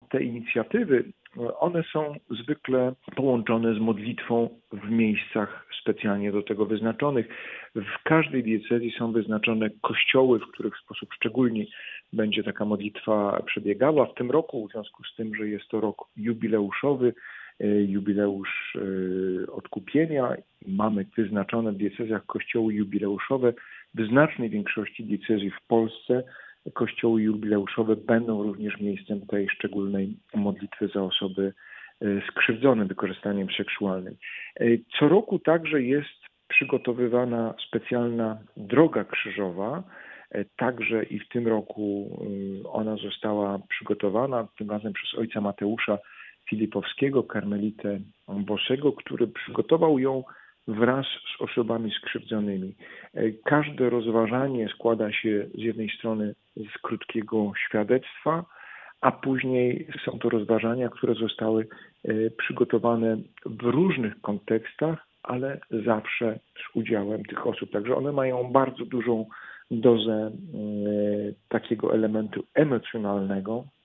te inicjatywy, one są zwykle połączone z modlitwą w miejscach specjalnie do tego wyznaczonych. W każdej diecezji są wyznaczone kościoły, w których w sposób szczególny będzie taka modlitwa przebiegała. W tym roku, w związku z tym, że jest to rok jubileuszowy, jubileusz odkupienia, mamy wyznaczone w diecezjach kościoły jubileuszowe. W znacznej większości diecezji w Polsce kościoły jubileuszowe będą również miejscem tej szczególnej modlitwy za osoby skrzywdzone wykorzystaniem seksualnym. Co roku także jest przygotowywana specjalna droga krzyżowa, także i w tym roku ona została przygotowana, tym razem przez ojca Mateusza Filipowskiego, karmelitę Bosego, który przygotował ją wraz z osobami skrzywdzonymi. Każde rozważanie składa się z jednej strony z krótkiego świadectwa, a później są to rozważania, które zostały przygotowane w różnych kontekstach, ale zawsze z udziałem tych osób. Także one mają bardzo dużą dozę takiego elementu emocjonalnego,